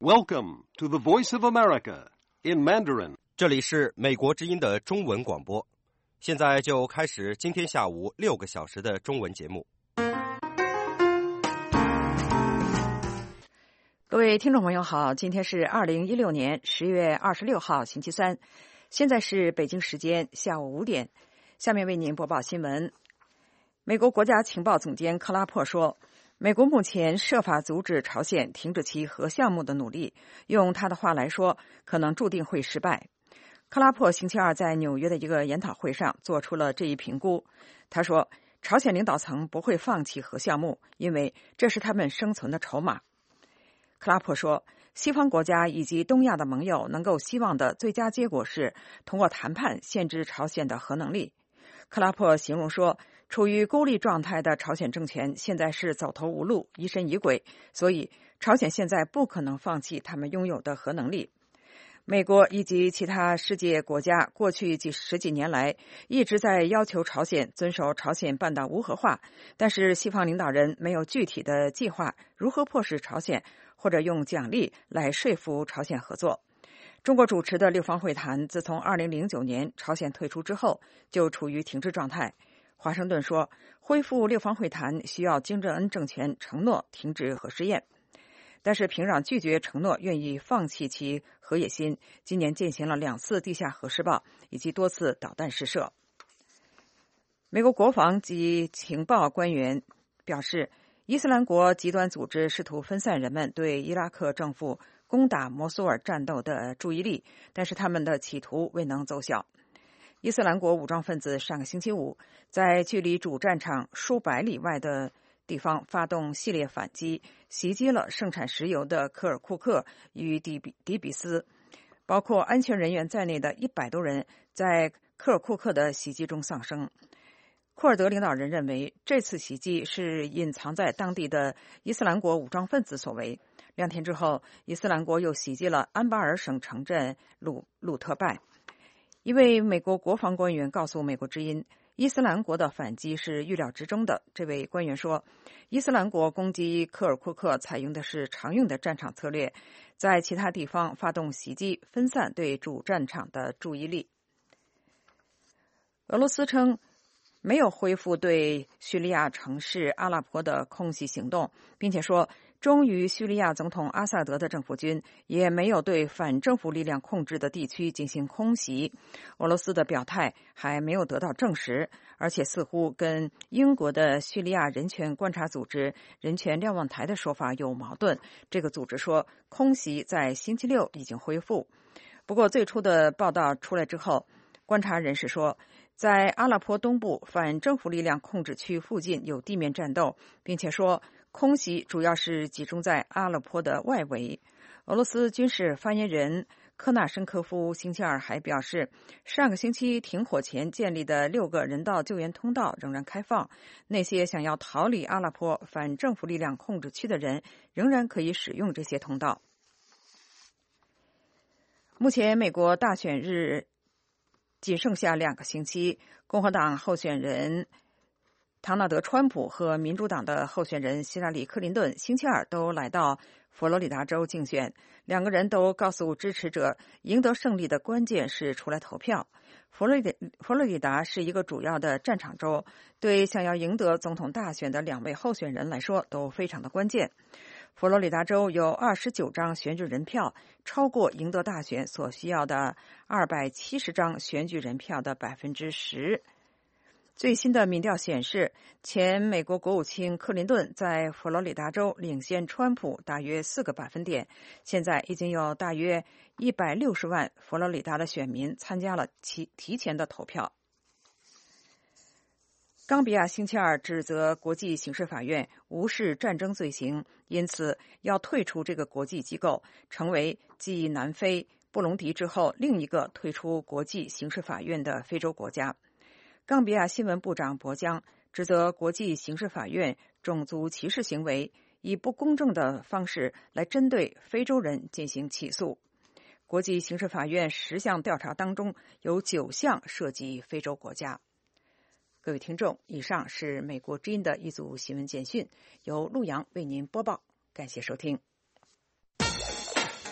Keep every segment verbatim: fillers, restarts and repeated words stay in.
Welcome to the Voice of America in Mandarin. 这里是美国之音的中文广播，现在就开始今天下午六个小时的中文节目。 各位听众朋友好，今天是二零一六年十月二十六号星期三，现在是北京时间下午五点，下面为您播报新闻。美国国家情报总监克拉珀说，美国目前设法阻止朝鲜停止其核项目的努力，用他的话来说，可能注定会失败。克拉珀星期二在纽约的一个研讨会上做出了这一评估。他说，朝鲜领导层不会放弃核项目，因为这是他们生存的筹码。克拉珀说，西方国家以及东亚的盟友能够希望的最佳结果是通过谈判限制朝鲜的核能力。克拉珀形容说，处于孤立状态的朝鲜政权现在是走投无路、疑神疑鬼，所以朝鲜现在不可能放弃他们拥有的核能力。美国以及其他世界国家过去几十几年来一直在要求朝鲜遵守朝鲜半岛无核化，但是西方领导人没有具体的计划如何迫使朝鲜或者用奖励来说服朝鲜合作。中国主持的六方会谈自从二零零九年朝鲜退出之后就处于停滞状态。华盛顿说，恢复六方会谈需要金正恩政权承诺停止核试验，但是平壤拒绝承诺愿意放弃其核野心，今年进行了两次地下核试爆以及多次导弹试射。美国国防及情报官员表示，伊斯兰国极端组织试图分散人们对伊拉克政府攻打摩苏尔战斗的注意力，但是他们的企图未能奏效。伊斯兰国武装分子上个星期五在距离主战场数百里外的地方发动系列反击，袭击了生产石油的科尔库克与底比底比斯，包括安全人员在内的一百多人在科尔库克的袭击中丧生。库尔德领导人认为，这次袭击是隐藏在当地的伊斯兰国武装分子所为。两天之后，伊斯兰国又袭击了安巴尔省城镇鲁鲁特拜。一位美国国防官员告诉美国之音，伊斯兰国的反击是预料之中的。这位官员说，伊斯兰国攻击科尔库克采用的是常用的战场策略，在其他地方发动袭击，分散对主战场的注意力。俄罗斯称没有恢复对叙利亚城市阿拉伯的空袭行动，并且说，忠于叙利亚总统阿萨德的政府军也没有对反政府力量控制的地区进行空袭。俄罗斯的表态还没有得到证实，而且似乎跟英国的叙利亚人权观察组织人权瞭望台的说法有矛盾。这个组织说，空袭在星期六已经恢复。不过最初的报道出来之后，观察人士说，在阿拉颇东部反政府力量控制区附近有地面战斗，并且说空袭主要是集中在阿勒颇的外围。俄罗斯军事发言人科纳申科夫星期二还表示，上个星期停火前建立的六个人道救援通道仍然开放，那些想要逃离阿勒颇反政府力量控制区的人仍然可以使用这些通道。目前美国大选日仅剩下两个星期，共和党候选人唐纳德·川普和民主党的候选人希拉里·克林顿星期二都来到佛罗里达州竞选。两个人都告诉支持者，赢得胜利的关键是出来投票。佛罗里佛罗里达是一个主要的战场州，对想要赢得总统大选的两位候选人来说都非常的关键。佛罗里达州有二十九张选举人票，超过赢得大选所需要的二百七十张选举人票的百分之十。最新的民调显示，前美国国务卿克林顿在佛罗里达州领先川普大约四个百分点。现在已经有大约一百六十万佛罗里达的选民参加了其提前的投票。冈比亚星期二指责国际刑事法院无视战争罪行，因此要退出这个国际机构，成为继南非、布隆迪之后另一个退出国际刑事法院的非洲国家。冈比亚新闻部长博江指责国际刑事法院种族歧视行为，以不公正的方式来针对非洲人进行起诉。国际刑事法院十项调查当中有九项涉及非洲国家。各位听众，以上是美国之音的一组新闻简讯，由陆洋为您播报，感谢收听。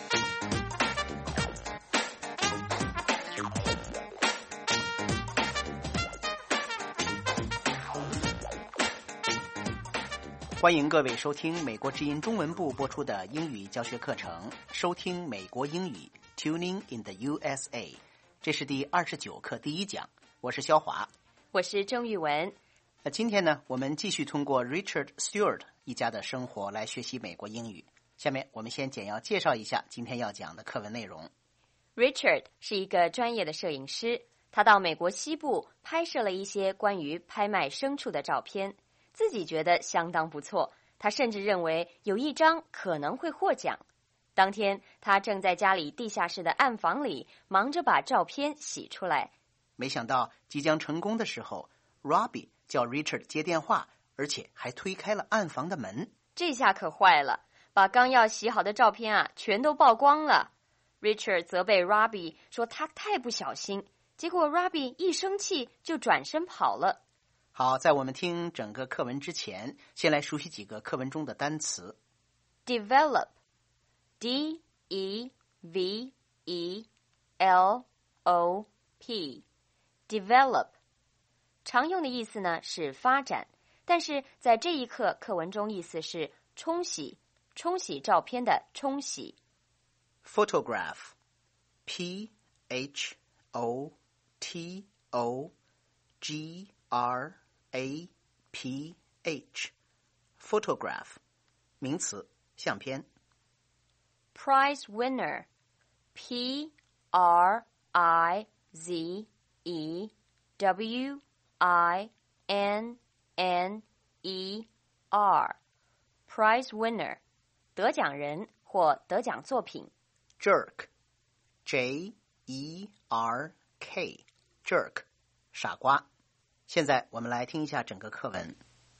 欢迎各位收听美国之音中文部播出的英语教学课程，收听美国英语 Tuning in the U S A。 这是第二十九课第一讲，我是肖华， 我是郑玉文。 那今天呢，我们继续通过 Richard Stewart 一家的生活来学习美国英语。下面我们先简要介绍一下今天要讲的课文内容。 Richard 是一个专业的摄影师，他到美国西部拍摄了一些关于拍卖牲畜的照片，自己觉得相当不错，他甚至认为有一张可能会获奖。当天他正在家里地下室的暗房里忙着把照片洗出来， 没想到即将成功的时候， Robbie 叫 Richard 接电话，而且还推开了暗房的门。 这下可坏了，把刚要洗好的照片啊全都曝光了。 Richard 责备 Robbie 说他太不小心，结果 Robbie 一生气就转身跑了。 好，在我们听整个课文之前，先来熟悉几个课文中的单词。 Develop D E V E L O P Develop 常用的意思呢是发展，但是在这一课课文中意思是冲洗，冲洗照片的冲洗。 Photograph P H O T O G R A P H Photograph 名词，相片。 Prize winner P R I Z E W I N N E R Prize winner 得奖人或得奖作品。 Jerk J E R K Jerk 傻瓜。现在我们来听一下整个课文。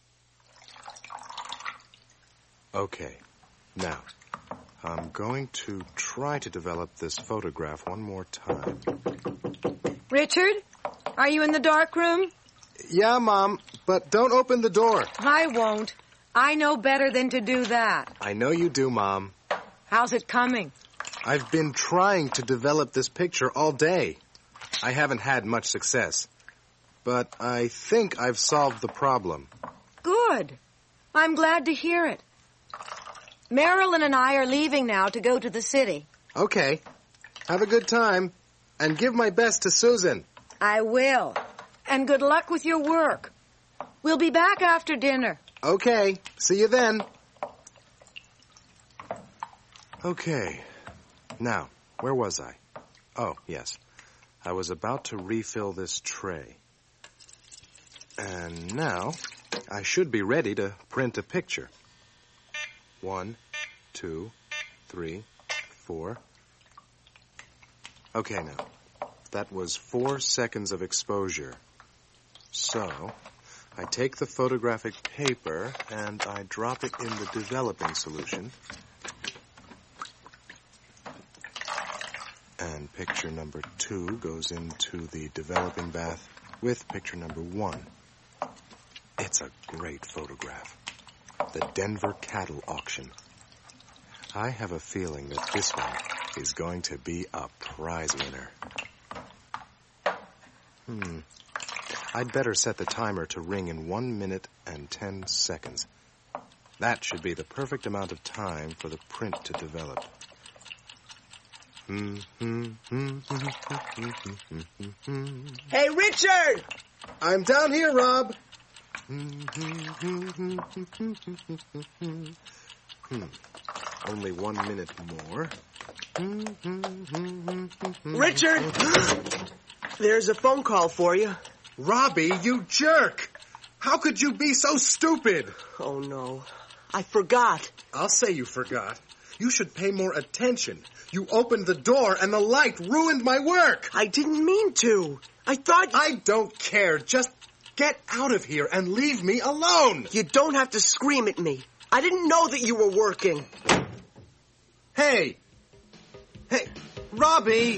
Okay, now I'm going to try to develop this photograph one more time. Richard, are you in the dark room? Yeah, Mom, but don't open the door. I won't. I know better than to do that. I know you do, Mom. How's it coming? I've been trying to develop this picture all day. I haven't had much success, but I think I've solved the problem. Good. I'm glad to hear it. Marilyn and I are leaving now to go to the city. Okay. Have a good time, and give my best to Susan. I will. And good luck with your work. We'll be back after dinner. Okay. See you then. Okay. Now, where was I? Oh, yes. I was about to refill this tray. And now, I should be ready to print a picture. One, two, three, four. Okay, now. That was four seconds of exposure. So, I take the photographic paper and I drop it in the developing solution. And picture number two goes into the developing bath with picture number one. It's a great photograph. The Denver Cattle Auction. I have a feeling that this one is going to be a prize winner. Hmm. I'd better set the timer to ring in one minute and ten seconds. That should be the perfect amount of time for the print to develop. Hey, Richard! I'm down here, Rob. Hmm. Only one minute more. Richard! There's a phone call for you. Robbie, you jerk! How could you be so stupid? Oh, no. I forgot. I'll say you forgot. You should pay more attention. You opened the door and the light ruined my work. I didn't mean to. I thought... You... I don't care. Just get out of here and leave me alone. You don't have to scream at me. I didn't know that you were working. Hey! Hey, Robbie!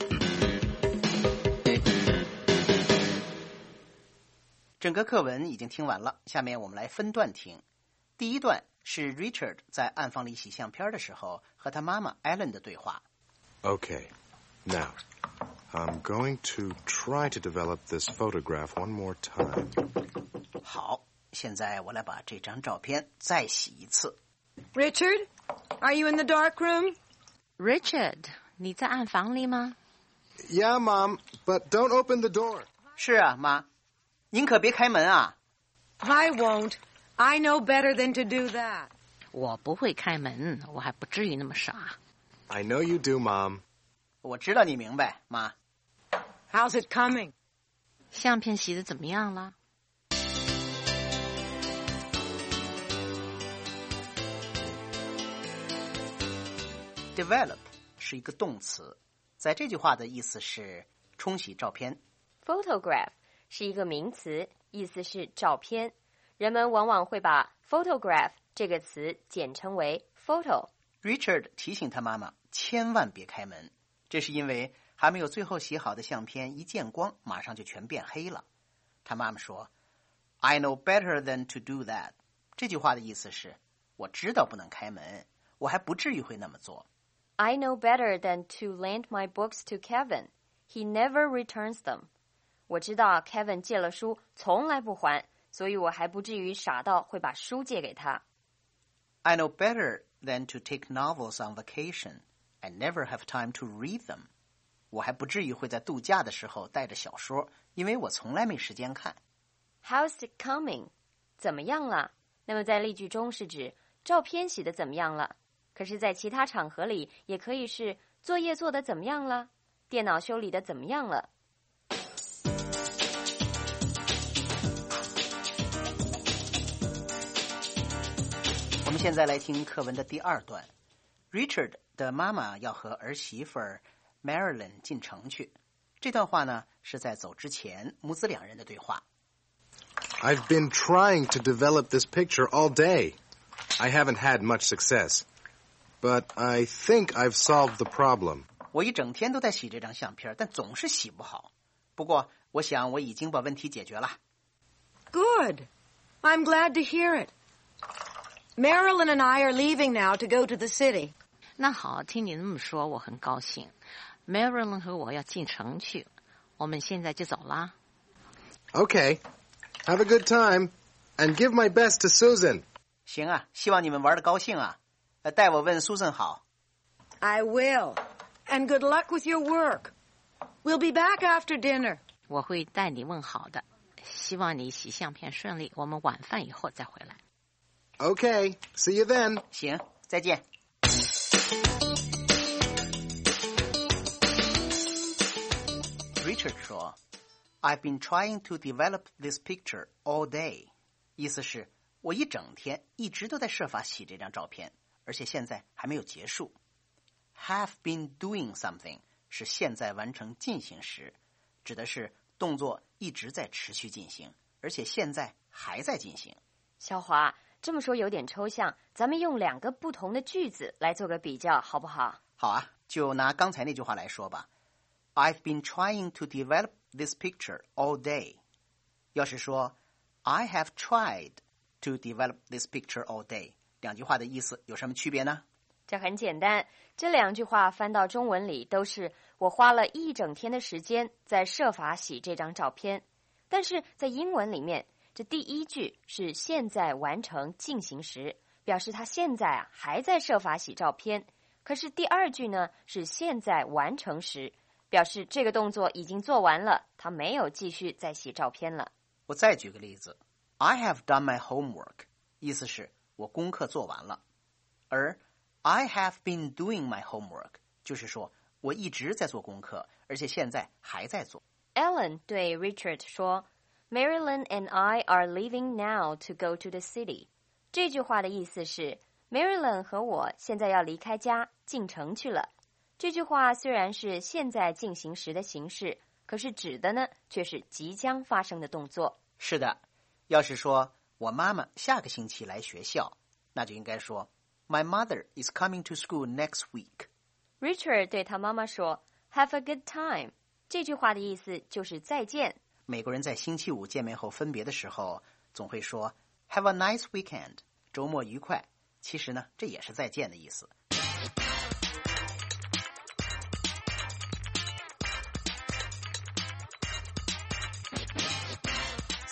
整个课文已经听完了，下面我们来分段听。第一段是 Richard 在暗房里洗相片的时候和他妈妈 Ellen 的对话。 Okay, now, I'm going to try to develop this photograph one more time. 好， 现在我来把这张照片再洗一次。 Richard, are you in the dark room? Richard, 你在暗房里吗？ Yeah, Mom, but don't open the door. 是啊，妈，您可别开门啊。 I won't. I know better than to do that. 我不会开门，我还不至于那么傻。 I know you do, Mom. 我知道你明白，妈。 How's it coming? 相片洗得怎么样了？ Develop 是一个动词，在这句话的意思是冲洗照片。 Photograph 是一个名词，意思是照片。人们往往会把 photograph 这个词简称为 photo。 Richard 提醒他妈妈千万别开门，这是因为还没有最后洗好的相片一见光马上就全变黑了。他妈妈说 I know better than to do that。 这句话的意思是我知道不能开门，我还不至于会那么做。 I know better than to lend my books to Kevin. He never returns them. 我知道 Kevin 借了书从来不还，所以我还不至于傻到会把书借给他。 I know better than to take novels on vacation. I never have time to read them. 我还不至于会在度假的时候带着小说，因为我从来没时间看。 How's it coming? 怎么样了？那么在例句中是指照片洗得怎么样了，可是在其他场合里也可以是作业做得怎么样了，电脑修理得怎么样了。 我们现在来听课文的第二段。 Richard 的妈妈要和儿媳妇 Marilyn 进城去。这段话呢是在走之前母子两人的对话。 I've been trying to develop this picture all day. I haven't had much success. But I think I've solved the problem. 我一整天都在洗这张相片，但总是洗不好。不过我想我已经把问题解决了。 Good. I'm glad to hear it. Marilyn and I are leaving now to go to the city. 那好，听你那么说，我很高兴。Marilyn 和我要进城去，我们现在就走啦。 Okay. Have a good time. And give my best to Susan. 行啊，希望你们玩得高兴啊。呃，代我问 Susan 好。 I will. And good luck with your work. We'll be back after dinner. 我会代你问好的，希望你洗相片顺利，我们晚饭以后再回来。 Okay. See you then. 行，再见。Richard 说 I've been trying to develop this picture all day. 意思是我一整天一直都在设法洗这张照片，而且现在还没有结束。 Have been doing something 是现在完成进行时，指的是动作一直在持续进行，而且现在还在进行。 小华，这么说有点抽象，咱们用两个不同的句子来做个比较好不好？ 好啊，就拿刚才那句话来说吧。 I've been trying to develop this picture all day. 要是说 I have tried to develop this picture all day, 两句话的意思有什么区别呢？ 这很简单，这两句话翻到中文里都是我花了一整天的时间在设法洗这张照片。但是在英文里面，这第一句是现在完成进行时，表示他现在啊还在设法洗照片。可是第二句呢是现在完成时，表示这个动作已经做完了，他没有继续再洗照片了。 我再举个例子， I have done my homework, 意思是我功课做完了。而 I have been doing my homework, 就是说我一直在做功课，而且现在还在做。 Ellen 对 Richard 说 Marilyn and I are leaving now to go to the city. 这句话的意思是 Marilyn 和我现在要离开家进城去了。这句话虽然是现在进行时的形式，可是指的呢却是即将发生的动作。 是的，要是说我妈妈下个星期来学校，那就应该说 My mother is coming to school next week. Richard 对他妈妈说 Have a good time. 这句话的意思就是再见。 美国人在星期五见面后分别的时候，总会说 Have a nice weekend. 周末愉快。其实呢，这也是再见的意思。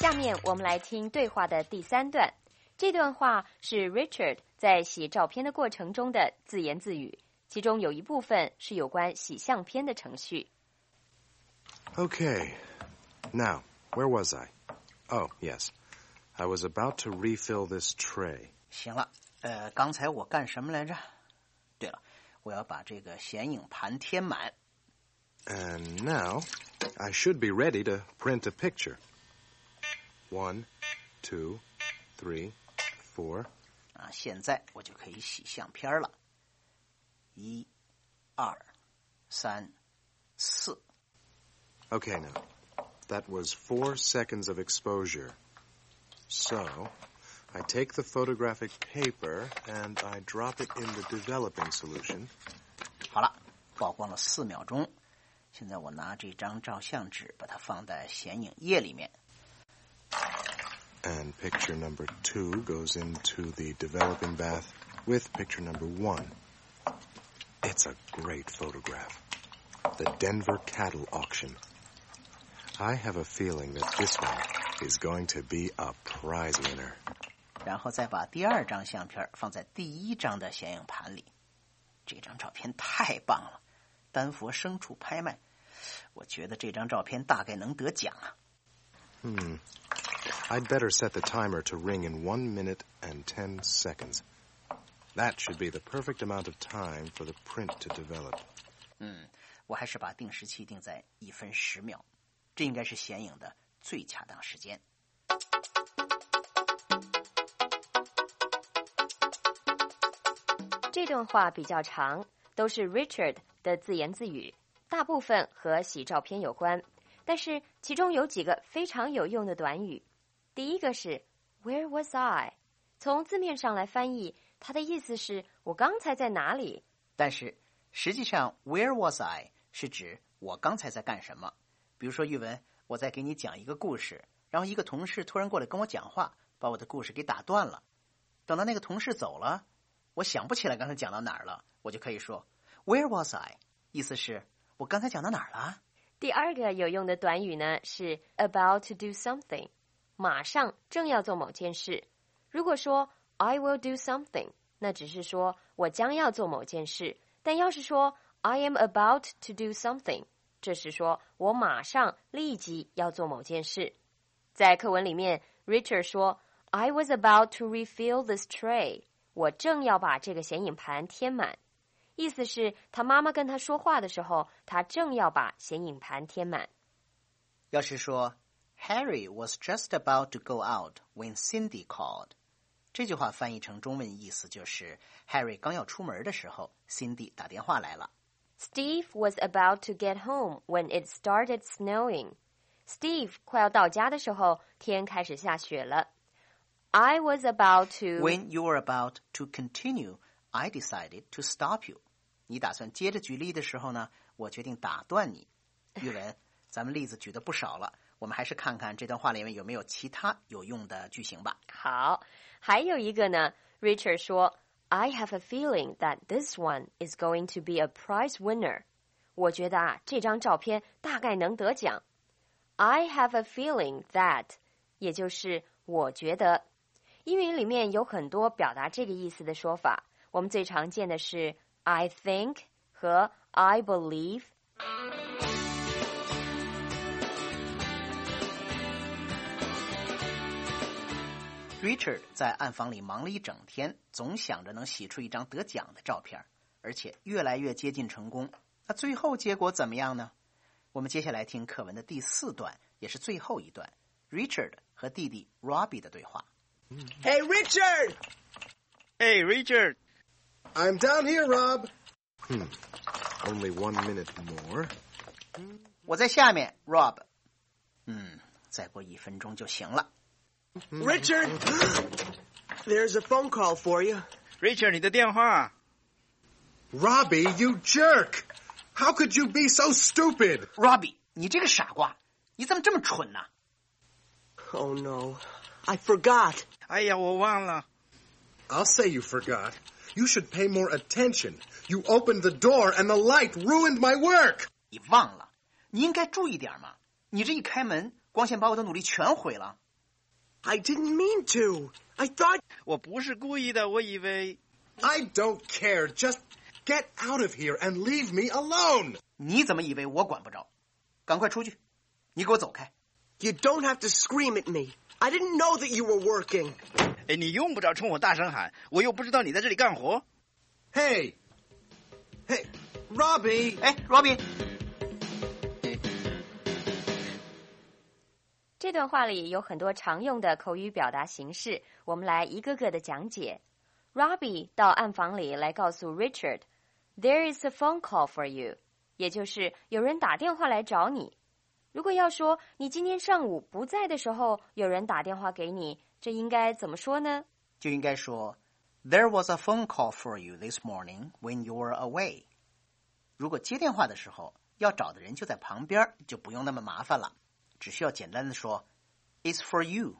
下面我们来听对话的第三段。这段话是 Richard 在洗照片的过程中的自言自语，其中有一部分是有关洗相片的程序。 Okay, now, where was I? Oh, yes. I was about to refill this tray. 行了，呃，刚才我干什么来着？对了，我要把这个显影盘填满。 And now, I should be ready to print a picture. One, two, three, four. 啊，现在我就可以洗相片了。一、二、三、四。 Okay, now, that was four seconds of exposure. So, I take the photographic paper and I drop it in the developing solution. 好了，曝光了四秒钟。现在我拿这张照相纸，把它放在显影液里面。 And picture number two goes into the developing bath with picture number one. It's a great photograph. The Denver Cattle Auction. I have a feeling that this one is going to be a prize winner. 然后再把第二张相片放在第一张的显影盘里。这张照片太棒了，丹佛牲畜拍卖，我觉得这张照片大概能得奖啊。 Hmm. I'd better set the timer to ring in one minute and ten seconds. That should be the perfect amount of time for the print to develop. 嗯，我还是把定时器定在一分十秒，这应该是显影的最恰当时间。 这段话比较长，都是 Richard 的自言自语，大部分和洗照片有关，但是其中有几个非常有用的短语。第一个是 Where was I？ 从字面上来翻译，它的意思是我刚才在哪里？ 但是实际上 Where was I 是指我刚才在干什么。比如说玉文，我在给你讲一个故事，然后一个同事突然过来跟我讲话，把我的故事给打断了。等到那个同事走了，我想不起来刚才讲到哪儿了，我就可以说 Where was I？ 意思是我刚才讲到哪儿了？ 第二个有用的短语呢是 about to do something， 马上正要做某件事。如果说 I will do something， 那只是说我将要做某件事，但要是说 I am about to do something， 这是说我马上立即要做某件事。在课文里面 Richard 说 I was about to refill this tray， 我正要把这个显影盘填满，意思是他妈妈跟他说话的时候，他正要把显影盘填满。 要是说 Harry was just about to go out when Cindy called， 这句话翻译成中文意思就是 Harry 刚要出门的时候 Cindy 打电话来了。 Steve was about to get home when it started snowing。 Steve 快要到家的时候，天开始下雪了。 I was about to When you were about to continue I decided to stop you。 你打算接着举例的时候呢，我决定打断你。玉文，咱们例子举的不少了，我们还是看看这段话里面有没有其他有用的句型吧。 好，还有一个呢 Richard 说 I have a feeling that this one is going to be a prize winner。 我觉得啊，这张照片大概能得奖。 I have a feeling that 也就是我觉得。英语里面有很多表达这个意思的说法，我们最常见的是 I think 和 I believe。 Richard 在暗房里忙了一整天，总想着能洗出一张得奖的照片，而且越来越接近成功。那最后结果怎么样呢？我们接下来听课文的第四段，也是最后一段 Richard 和弟弟 Robbie 的对话。 Hey, Richard! Hey, Richard! I'm down here, Rob. Hmm. Only one minute more. 我在下面 Rob。 嗯，再过一分钟就行了。 Richard! There's a phone call for you. Richard, 你的电话。 Robbie, you jerk! How could you be so stupid? Robbie, 你这个傻瓜，你怎么这么蠢呢？ Oh, no. I forgot. 哎呀，我忘了。 I'll say you forgot. You should pay more attention. You opened the door and the light ruined my work. 你忘了，你应该注意点嘛。你这一开门，光线把我的努力全毁了。 I didn't mean to. I thought... 我不是故意的，我以为... I don't care. Just get out of here and leave me alone. 你怎么以为我管不着？赶快出去！你给我走开！ You don't have to scream at me. I didn't know that you were working. 哎，你用不着冲我大声喊，我又不知道你在这里干活。 Hey! Hey, Robbie! 哎 ，Robbie！ 这段话里有很多常用的口语表达形式，我们来一个个的讲解。Robbie 到暗房里来告诉 Richard，There is a phone call for you， 也就是有人打电话来找你。如果要说你今天上午不在的时候有人打电话给你，这应该怎么说呢？ 就应该说 There was a phone call for you this morning when you were away。 如果接电话的时候要找的人就在旁边，就不用那么麻烦了，只需要简单的说 It's for you。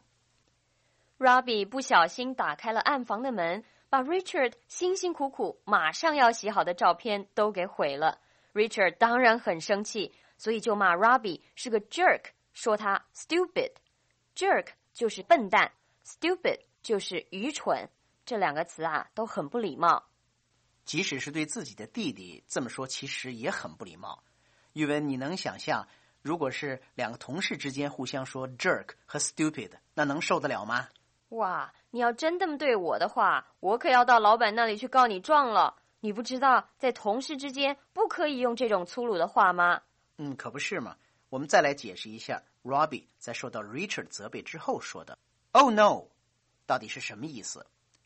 Robbie 不小心打开了暗房的门，把 Richard 辛辛苦苦马上要洗好的照片都给毁了。 Richard 当然很生气，所以就骂 Robbie 是个 jerk， 说他 stupid。 jerk 就是笨蛋， stupid 就是愚蠢，这两个词啊都很不礼貌。 即使是对自己的弟弟这么说，其实也很不礼貌。玉文，你能想象如果是两个同事之间互相说 jerk 和 stupid， 那能受得了吗？ 哇，你要真这么对我的话，我可要到老板那里去告你状了。你不知道在同事之间不可以用这种粗鲁的话吗？ 嗯，可不是嘛。我们再来解释一下 Robbie 在受到 Richard 责备之后说的 Oh no 到底是什么意思。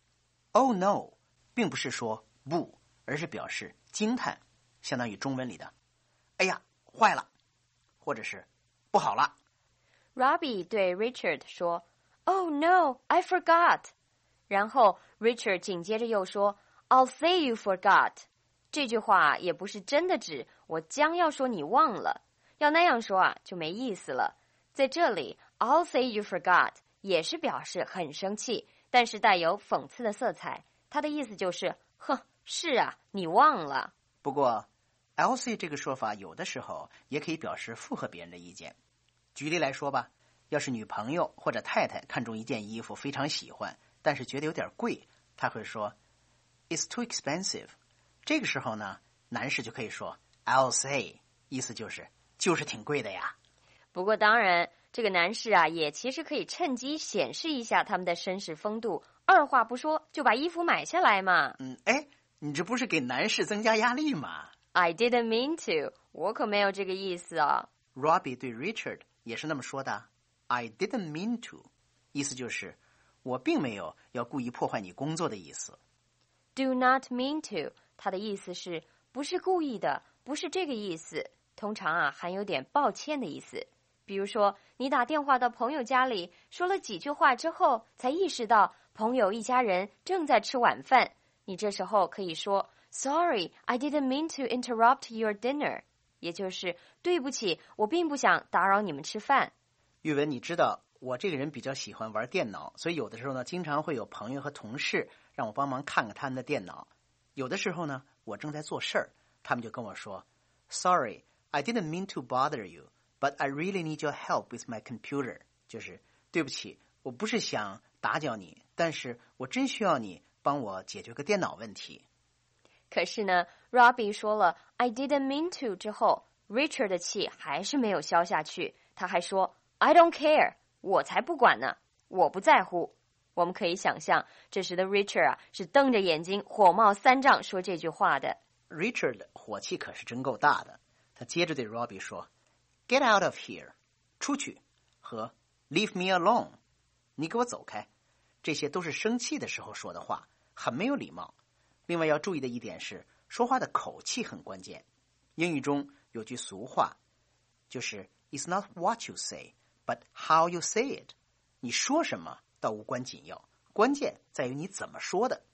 Oh no 并不是说不，而是表示惊叹，相当于中文里的哎呀坏了，或者是不好了。 Robbie 对 Richard 说 Oh no, I forgot。 然后 Richard 紧接着又说 I'll say you forgot。 这句话也不是真的指我将要说你忘了，要那样说啊就没意思了。在这里 I'll say you forgot 也是表示很生气，但是带有讽刺的色彩，它的意思就是哼，是啊，你忘了。 不过 I'll say 这个说法有的时候也可以表示附和别人的意见。举例来说吧，要是女朋友或者太太看中一件衣服非常喜欢，但是觉得有点贵，她会说 It's too expensive。 这个时候呢，男士就可以说 I'll say， 意思就是就是挺贵的呀。 不过当然这个男士啊也其实可以趁机显示一下他们的绅士风度，二话不说就把衣服买下来嘛。 嗯，哎，你这不是给男士增加压力吗？ I didn't mean to， 我可没有这个意思啊。 Robbie 对 Richard 也是那么说的， I didn't mean to， 意思就是我并没有要故意破坏你工作的意思。 Do not mean to， 它的意思是不是故意的，不是这个意思，通常啊含有点抱歉的意思。比如说你打电话到朋友家里，说了几句话之后才意识到朋友一家人正在吃晚饭，你这时候可以说 Sorry, I didn't mean to interrupt your dinner， 也就是对不起，我并不想打扰你们吃饭。 玉文，你知道我这个人比较喜欢玩电脑，所以有的时候呢经常会有朋友和同事让我帮忙看看他们的电脑。有的时候呢我正在做事儿，他们就跟我说 Sorry, I didn't mean to bother you, but I really need your help with my computer， 就是对不起，我不是想打搅你，但是我真需要你帮我解决个电脑问题。 可是呢 Robbie 说了 I didn't mean to 之后， Richard 的气还是没有消下去，他还说 I don't care， 我才不管呢，我不在乎。我们可以想象这时的 Richard 啊是瞪着眼睛火冒三丈说这句话的。 Richard 火气可是真够大的，他接着对 Robbie 说 Get out of here， 出去，和 Leave me alone， 你给我走开，这些都是生气的时候说的话，很没有礼貌。另外要注意的一点是，说话的口气很关键。英语中有句俗话，就是 It's not what you say, but how you say it。 你说什么倒无关紧要，关键在于你怎么说的。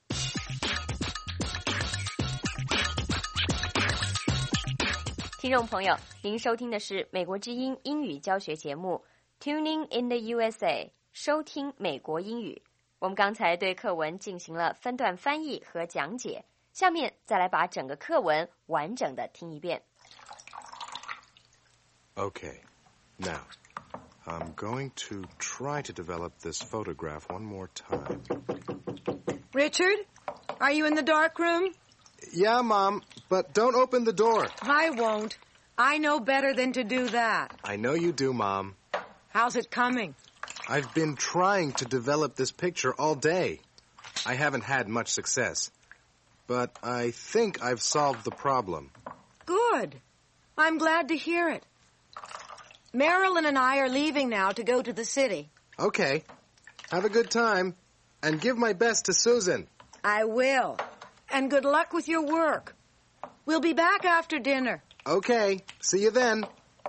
听众朋友，您收听的是美国之音英语教学节目 Tuning in the U S A， 收听美国英语。我们刚才对课文进行了分段翻译和讲解，下面再来把整个课文完整的听一遍。 Okay, now, I'm going to try to develop this photograph one more time. Richard, are you in the dark room? Yeah, Mom, but don't open the door. I won't. I know better than to do that. I know you do, Mom. How's it coming? I've been trying to develop this picture all day. I haven't had much success. But I think I've solved the problem. Good. I'm glad to hear it. Marilyn and I are leaving now to go to the city. Okay. Have a good time. And give my best to Susan. I will. And good luck with your work. We'll be back after dinner. Okay. See you then.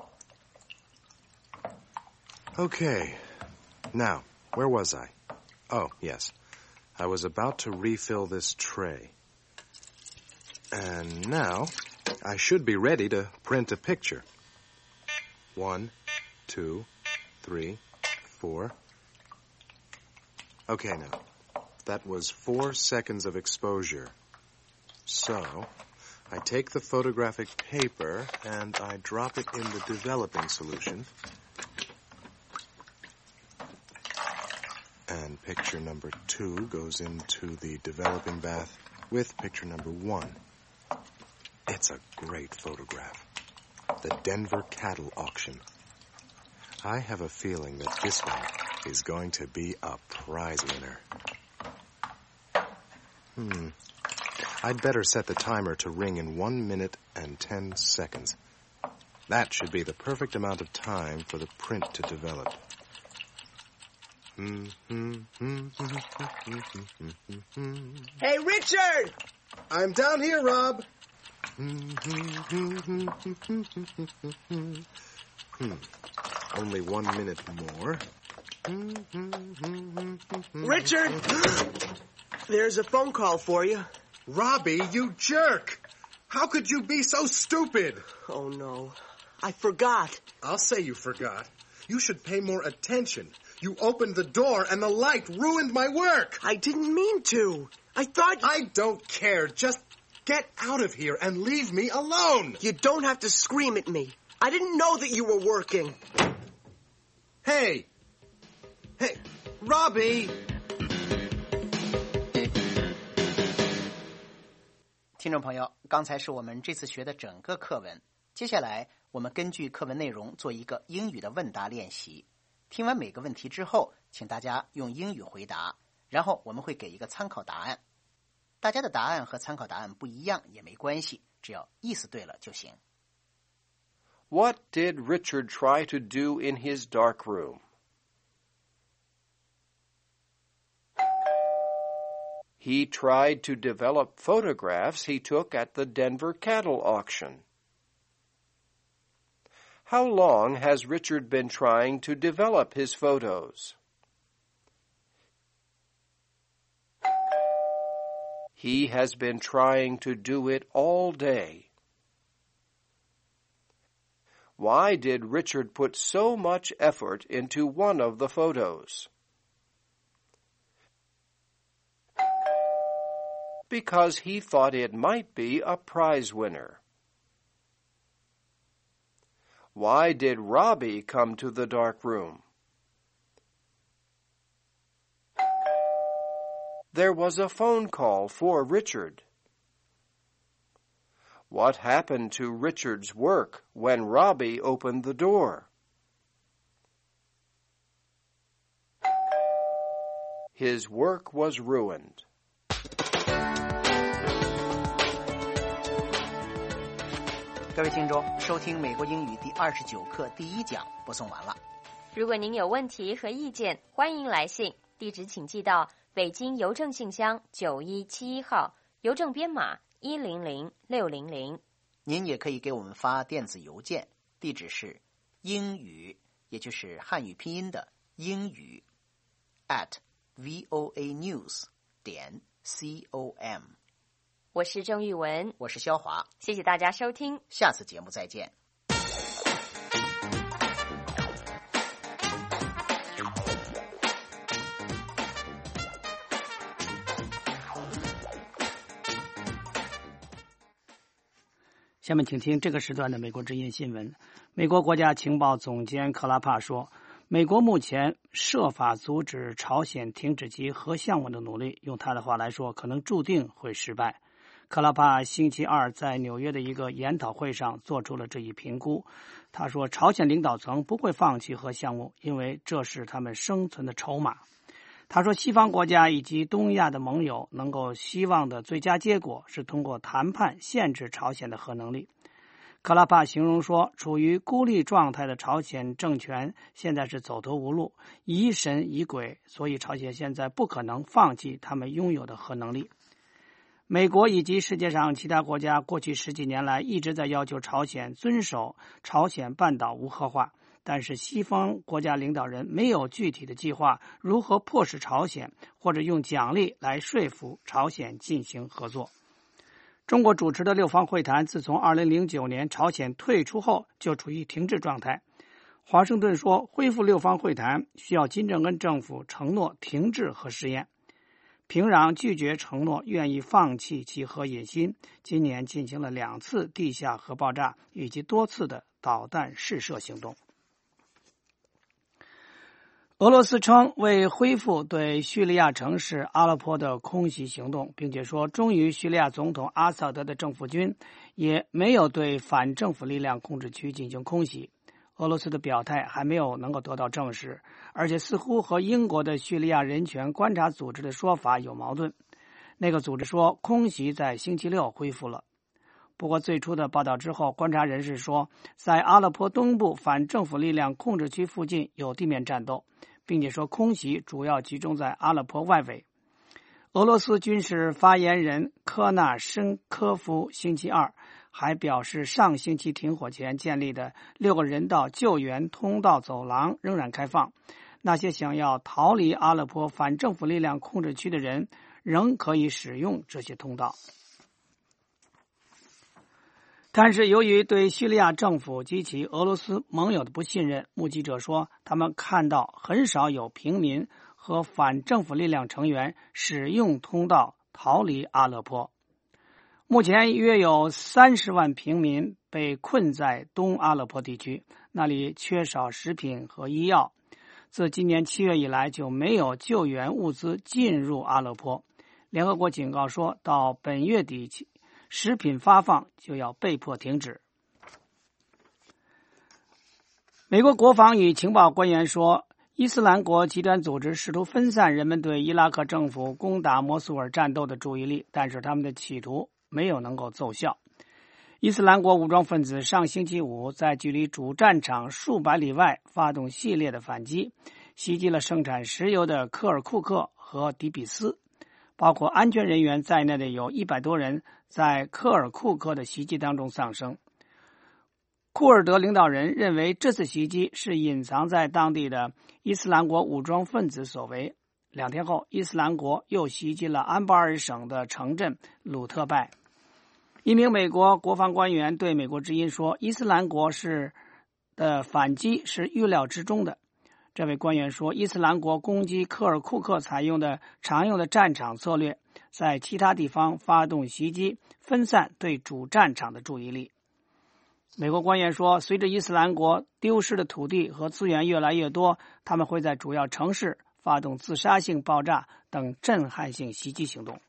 Okay. Now, where was I? Oh, yes. I was about to refill this tray. And now, I should be ready to print a picture. One, two, three, four. Okay, now. That was four seconds of exposure. So, I take the photographic paper and I drop it in the developing solution. And picture number two goes into the developing bath with picture number one. It's a great photograph. The Denver Cattle Auction. I have a feeling that this one is going to be a prize winner. Hmm. I'd better set the timer to ring in one minute and ten seconds. That should be the perfect amount of time for the print to develop. Hey, Richard! I'm down here, Rob. Hmm. Only one minute more. Richard! There's a phone call for you. Robbie, you jerk! How could you be so stupid? Oh, no. I forgot. I'll say you forgot. You should pay more attention. You opened the door and the light ruined my work. I didn't mean to. I thought... I don't care. Just get out of here and leave me alone. You don't have to scream at me. I didn't know that you were working. Hey! Hey, Robbie! 听众朋友，刚才是我们这次学的整个课文。接下来，我们根据课文内容做一个英语的问答练习。听完每个问题之后，请大家用英语回答，然后我们会给一个参考答案。大家的答案和参考答案不一样也没关系，只要意思对了就行。 What did Richard try to do in his dark room? He tried to develop photographs he took at the Denver Cattle Auction. How long has Richard been trying to develop his photos? He has been trying to do it all day. Why did Richard put so much effort into one of the photos? Because he thought it might be a prize winner. Why did Robbie come to the dark room? There was a phone call for Richard. What happened to Richard's work when Robbie opened the door? His work was ruined. 各位听众，收听美国英语第二十九课第一讲播送完了。 如果您有问题和意见，欢迎来信，地址请寄到北京邮政信箱九一七一号，邮政编码一零零六零零。 您也可以给我们发电子邮件，地址是英语，也就是汉语拼音的英语 at voanews 点 com。 我是郑玉文， 我是肖华， 谢谢大家收听， 下次节目再见。 下面请听这个时段的美国之音新闻。美国国家情报总监克拉帕说， 美国目前设法阻止朝鲜停止其核项目的努力，用他的话来说，可能注定会失败。克拉帕星期二在纽约的一个研讨会上做出了这一评估。他说，朝鲜领导层不会放弃核项目，因为这是他们生存的筹码。他说，西方国家以及东亚的盟友能够希望的最佳结果是通过谈判限制朝鲜的核能力。克拉帕形容说，处于孤立状态的朝鲜政权现在是走投无路，疑神疑鬼，所以朝鲜现在不可能放弃他们拥有的核能力。美国以及世界上其他国家过去十几年来一直在要求朝鲜遵守朝鲜半岛无核化，但是西方国家领导人没有具体的计划如何迫使朝鲜或者用奖励来说服朝鲜进行合作。中国主持的六方会谈自从二零零九年朝鲜退出后就处于停滞状态。华盛顿说，恢复六方会谈需要金正恩政府承诺停滞核试验。平壤拒绝承诺愿意放弃其核野心，今年进行了两次地下核爆炸以及多次的导弹试射行动。俄罗斯称为恢复对叙利亚城市阿勒颇的空袭行动，并且说终于叙利亚总统阿萨德的政府军也没有对反政府力量控制区进行空袭。俄罗斯的表态还没有能够得到证实，而且似乎和英国的叙利亚人权观察组织的说法有矛盾。那个组织说空袭在星期六恢复了。不过最初的报道之后，观察人士说在阿勒颇东部反政府力量控制区附近有地面战斗，并且说空袭主要集中在阿勒颇外围。俄罗斯军事发言人科纳申科夫星期二还表示，上星期停火前建立的六个人道救援通道走廊仍然开放，那些想要逃离阿勒颇反政府力量控制区的人仍可以使用这些通道。但是由于对叙利亚政府及其俄罗斯盟友的不信任，目击者说他们看到很少有平民和反政府力量成员使用通道逃离阿勒颇。目前约有三十万平民被困在东阿勒颇地区，那里缺少食品和医药。自今年七月以来就没有救援物资进入阿勒颇。联合国警告说，到本月底食品发放就要被迫停止。美国国防与情报官员说，伊斯兰国极端组织试图分散人们对伊拉克政府攻打摩苏尔战斗的注意力，但是他们的企图没有能够奏效。伊斯兰国武装分子上星期五在距离主战场数百里外发动系列的反击，袭击了生产石油的科尔库克和底比斯。包括安全人员在内的有一百多人在科尔库克的袭击当中丧生。库尔德领导人认为这次袭击是隐藏在当地的伊斯兰国武装分子所为。两天后，伊斯兰国又袭击了安巴尔省的城镇鲁特拜。一名美国国防官员对美国之音说，伊斯兰国是的反击是预料之中的。这位官员说，伊斯兰国攻击科尔库克采用的常用的战场策略，在其他地方发动袭击，分散对主战场的注意力。美国官员说，随着伊斯兰国丢失的土地和资源越来越多，他们会在主要城市发动自杀性爆炸等震撼性袭击行动。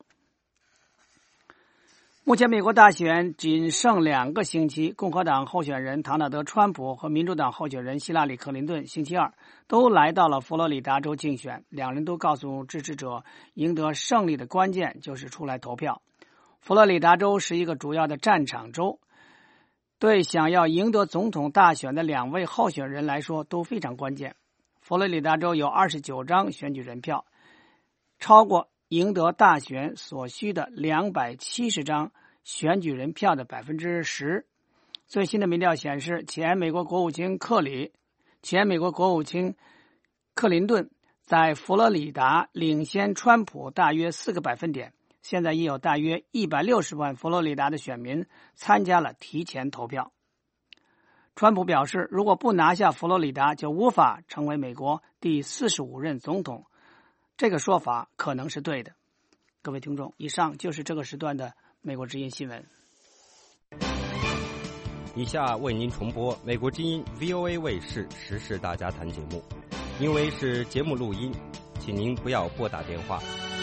目前美国大选仅剩两个星期，共和党候选人唐纳德·川普和民主党候选人希拉里·克林顿星期二都来到了佛罗里达州竞选，两人都告诉支持者，赢得胜利的关键就是出来投票。佛罗里达州是一个主要的战场州，对想要赢得总统大选的两位候选人来说都非常关键。佛罗里达州有二十九张选举人票，超过赢得大选所需的两百七十张选举人票的 百分之十。 最新的民调显示，前美国国务卿克里前美国国务卿克林顿在佛罗里达领先川普大约四个百分点。现在已有大约一百六十万佛罗里达的选民参加了提前投票。川普表示，如果不拿下佛罗里达，就无法成为美国第四十五任总统。这个说法可能是对的。各位听众，以上就是这个时段的美国之音新闻。 以下为您重播美国之音 V O A 卫视时事大家谈节目。 因为是节目录音，请您不要拨打电话。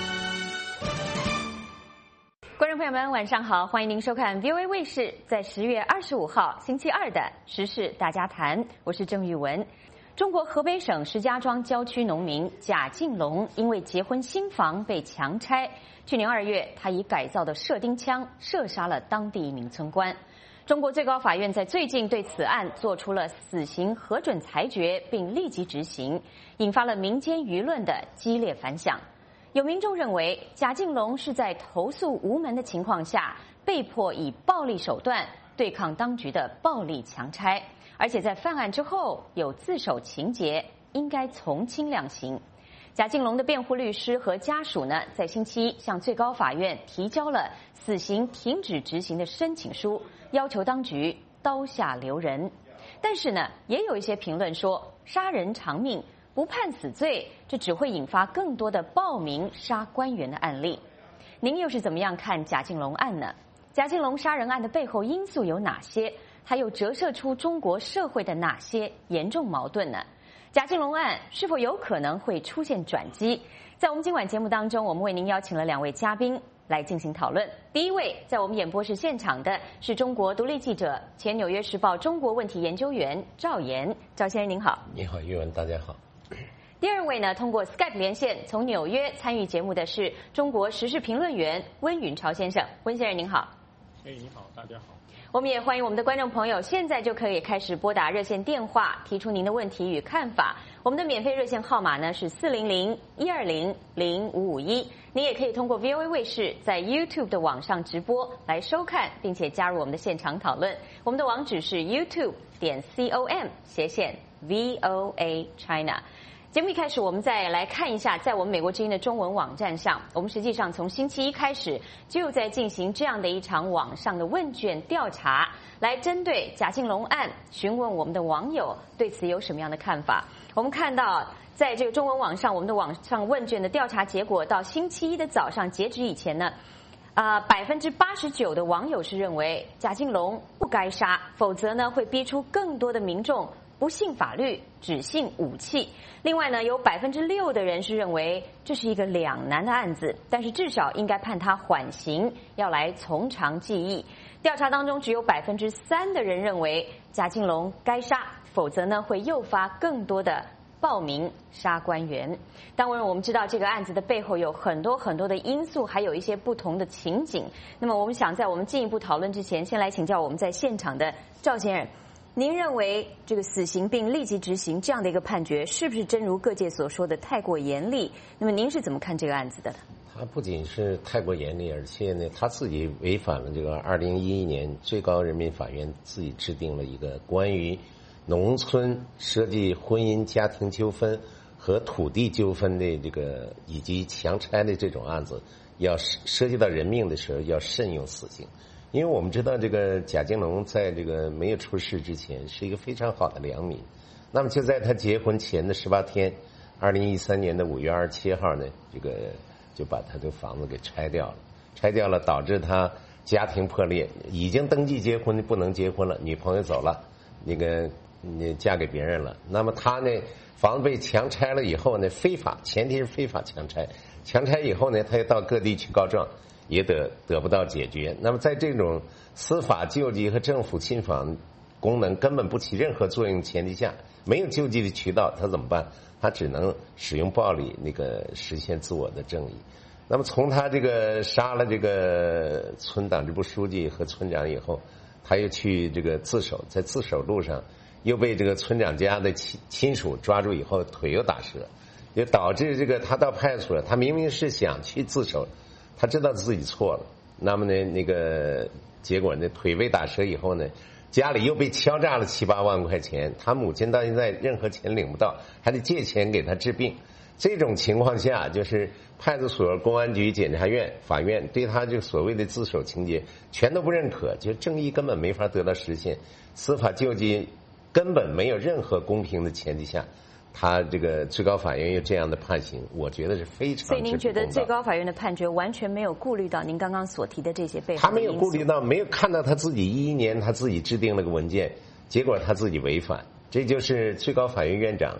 观众朋友们，晚上好，欢迎您收看 V O A 卫视在十月二十五号星期二的时事大家谈，我是郑玉文。中国河北省石家庄郊区农民贾敬龙因为结婚新房被强拆，去年二月他以改造的射钉枪射杀了当地一名村官。中国最高法院在最近对此案做出了死刑核准裁决，并立即执行，引发了民间舆论的激烈反响。有民众认为，贾敬龙是在投诉无门的情况下，被迫以暴力手段对抗当局的暴力强拆，而且在犯案之后有自首情节，应该从轻量刑。贾敬龙的辩护律师和家属呢，在星期一向最高法院提交了死刑停止执行的申请书，要求当局刀下留人。但是呢，也有一些评论说，杀人偿命，不判死罪，这只会引发更多的暴民杀官员的案例。您又是怎么样看贾敬龙案呢？贾敬龙杀人案的背后因素有哪些？它又折射出中国社会的哪些严重矛盾呢？贾敬龙案是否有可能会出现转机？在我们今晚节目当中，我们为您邀请了两位嘉宾来进行讨论。第一位在我们演播室现场的是中国独立记者、前《纽约时报》中国问题研究员赵岩。赵先生您好。 你好，玉文，大家好。 第二位呢，通过 Skype 连线从纽约参与节目的是中国时事评论员温允朝先生。温先生您好。 哎，你好，大家好。 我们也欢迎我们的观众朋友，现在就可以开始拨打热线电话，提出您的问题与看法。我们的免费热线号码呢是四零零一二零零五五一。您也可以通过 V O A 卫视在 YouTube 的网上直播来收看，并且加入我们的现场讨论。我们的网址是 YouTube 点 com 斜线 V O A China。节目一开始，我们再来看一下，在我们美国之音的中文网站上，我们实际上从星期一开始就在进行这样的一场网上的问卷调查，来针对贾敬龙案询问我们的网友对此有什么样的看法。我们看到，在这个中文网上，我们的网上问卷的调查结果到星期一的早上截止以前呢，啊，百分之八十九的网友是认为贾敬龙不该杀，否则呢会逼出更多的民众不信法律，只信武器。另外呢，有百分之六的人是认为这是一个两难的案子，但是至少应该判他缓刑，要来从长计议。调查当中只有百分之三的人认为贾敬龙该杀，否则呢会诱发更多的暴民杀官员。当然，我们知道这个案子的背后有很多很多的因素，还有一些不同的情景。那么，我们想在我们进一步讨论之前，先来请教我们在现场的赵先生。您认为这个死刑并立即执行这样的一个判决，是不是真如各界所说的太过严厉？那么您是怎么看这个案子的？ 他不仅是太过严厉，而且呢，他自己违反了这个二零一一年最高人民法院自己制定了一个关于农村涉及婚姻家庭纠纷和土地纠纷的这个以及强拆的这种案子，要涉及到人命的时候要慎用死刑。因为我们知道这个贾敬龙在这个没有出事之前是一个非常好的良民，那么就在他结婚前的十八天，二零一三年的五月二十七号呢，这个就把他的房子给拆掉了，拆掉了，导致他家庭破裂，已经登记结婚不能结婚了，女朋友走了，那个你嫁给别人了，那么他呢房子被强拆了以后呢，非法，前提是非法强拆，强拆以后呢，他又到各地去告状。也得得不到解决。那么在这种司法救济和政府亲访功能根本不起任何作用前提下，没有救济的渠道，他怎么办？他只能使用暴力那个实现自我的正义。那么从他这个杀了这个村党支部书记和村长以后，他又去这个自首，在自首路上又被这个村长家的亲亲属抓住以后腿又打折，也导致这个他到派出所，他明明是想去自首，他知道自己错了，那么呢，那个结果呢，腿被打折以后呢，家里又被敲诈了七八万块钱，他母亲到现在任何钱领不到，还得借钱给他治病。这种情况下，就是派出所、公安局、检察院、法院对他这所谓的自首情节全都不认可，就正义根本没法得到实现，司法救济根本没有任何公平的前提下，他这个最高法院有这样的判刑，我觉得是非常之不公道。所以您觉得最高法院的判决完全没有顾虑到您刚刚所提的这些背后的因素？ 他没有顾虑到，没有看到他自己一一年他自己制定了个文件，结果他自己违反，这就是最高法院院长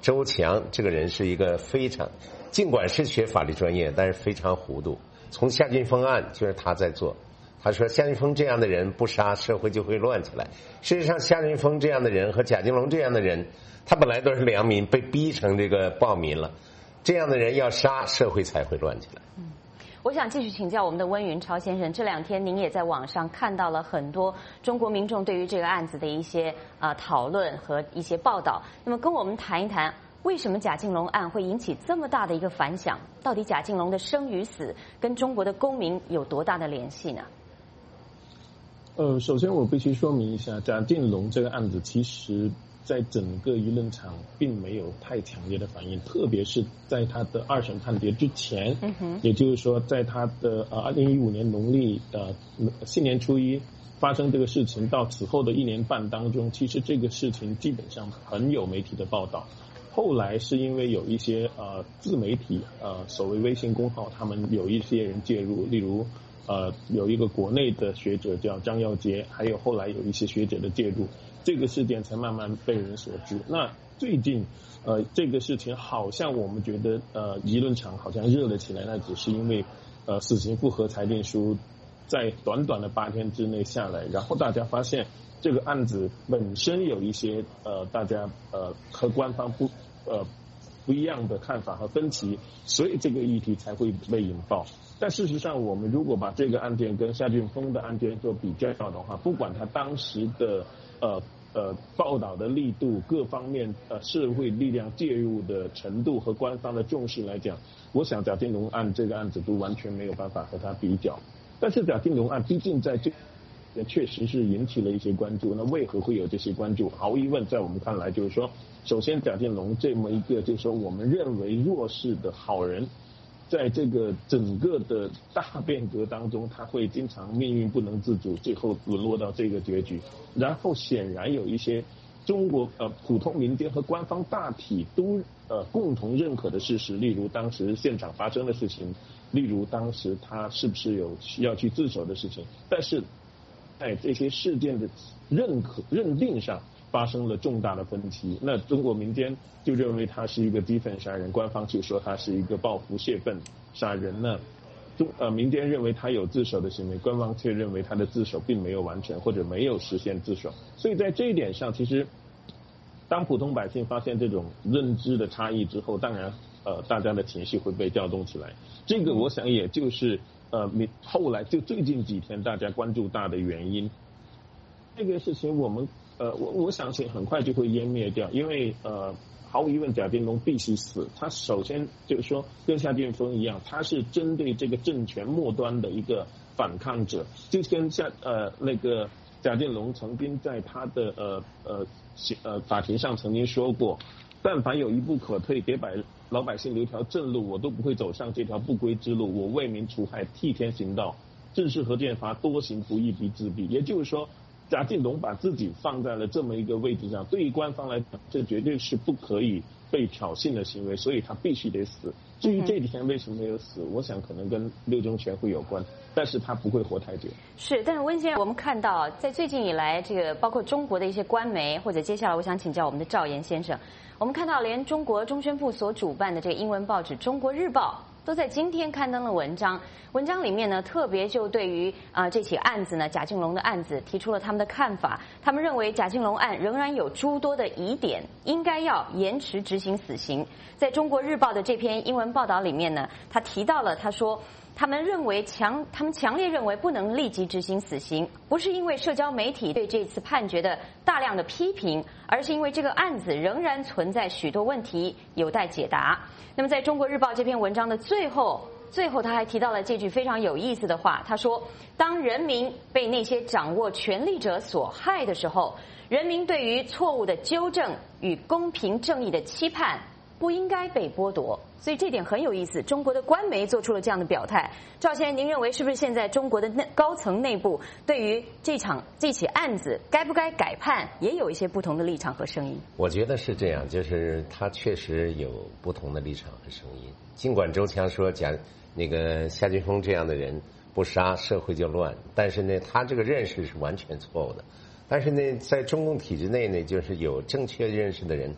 周强这个人是一个非常，尽管是学法律专业，但是非常糊涂。从夏俊峰案就是他在做，他说夏俊峰这样的人不杀，社会就会乱起来。事实上，夏俊峰这样的人和贾金龙这样的人，他本来都是良民，被逼成这个暴民了。这样的人要杀，社会才会乱起来。 嗯，我想继续请教我们的温云超先生，这两天您也在网上看到了很多中国民众对于这个案子的一些啊、呃、讨论和一些报道。那么跟我们谈一谈，为什么贾静龙案会引起这么大的一个反响？到底贾静龙的生与死跟中国的公民有多大的联系呢？ 呃，首先我必须说明一下，贾静龙这个案子其实在整个舆论场并没有太强烈的反应，特别是在他的二审判决之前，嗯哼，也就是说，在他的呃二零一五年农历呃新年初一发生这个事情到此后的一年半当中，其实这个事情基本上很有媒体的报道。后来是因为有一些呃自媒体呃所谓微信公号，他们有一些人介入，例如呃有一个国内的学者叫张耀杰，还有后来有一些学者的介入，这个事件才慢慢被人所知。那最近呃这个事情好像我们觉得呃舆论场好像热了起来，那只是因为呃死刑复核裁定书在短短的八天之内下来，然后大家发现这个案子本身有一些呃大家呃和官方不呃不一样的看法和分歧，所以这个议题才会被引爆。但事实上，我们如果把这个案件跟夏俊峰的案件做比较的话，不管他当时的呃呃报道的力度，各方面呃社会力量介入的程度和官方的重视来讲，我想贾静龙案这个案子都完全没有办法和他比较。但是贾静龙案毕竟在这也确实是引起了一些关注。那为何会有这些关注？毫无疑问，在我们看来，就是说，首先贾静龙这么一个就是说我们认为弱势的好人，在这个整个的大变革当中，他会经常命运不能自主，最后沦落到这个结局。然后显然有一些中国呃普通民间和官方大体都呃共同认可的事实，例如当时现场发生的事情，例如当时他是不是有需要去自首的事情，但是在这些事件的认可认定上发生了重大的分歧。那中国民间就认为他是一个激愤杀人，官方就说他是一个报复泄愤杀人呢。中呃民间认为他有自首的行为，官方却认为他的自首并没有完成或者没有实现自首。所以在这一点上，其实当普通百姓发现这种认知的差异之后，当然呃大家的情绪会被调动起来。这个我想也就是呃后来就最近几天大家关注大的原因。这个事情我们呃我我相信很快就会湮灭掉，因为呃毫无疑问贾静龙必须死。他首先就是说跟夏俊峰一样，他是针对这个政权末端的一个反抗者，就跟夏呃那个贾静龙曾经在他的呃呃呃法庭上曾经说过，但凡有一步可退，给百老百姓留条正路，我都不会走上这条不归之路。我为民除害，替天行道，正是何剑伐，多行不义必自毙。也就是说，贾静龙把自己放在了这么一个位置上，对于官方来讲，这绝对是不可以被挑衅的行为，所以他必须得死。至于这几天为什么没有死，我想可能跟六中全会有关，但是他不会活太久。 是，但是温先生，我们看到在最近以来，这个包括中国的一些官媒，或者接下来我想请教我们的赵岩先生，我们看到连中国中宣部所主办的这个英文报纸《中国日报》都在今天刊登了文章，文章里面呢特别就对于啊、呃、这起案子呢贾静龙的案子提出了他们的看法。他们认为贾静龙案仍然有诸多的疑点，应该要延迟执行死刑。在中国日报的这篇英文报道里面呢，他提到了，他说他们认为强，他们强烈认为不能立即执行死刑，不是因为社交媒体对这次判决的大量的批评，而是因为这个案子仍然存在许多问题有待解答。那么在中国日报这篇文章的最后，最后他还提到了这句非常有意思的话，他说：当人民被那些掌握权力者所害的时候，人民对于错误的纠正与公平正义的期盼不应该被剥夺。所以这点很有意思，中国的官媒做出了这样的表态。赵先生，您认为是不是现在中国的内高层内部对于这场这起案子该不该改判，也有一些不同的立场和声音？ 我觉得是这样，就是他确实有不同的立场和声音。尽管周强说贾那个夏俊峰这样的人不杀社会就乱，但是呢，他这个认识是完全错误的。但是呢，在中共体制内呢，就是有正确认识的人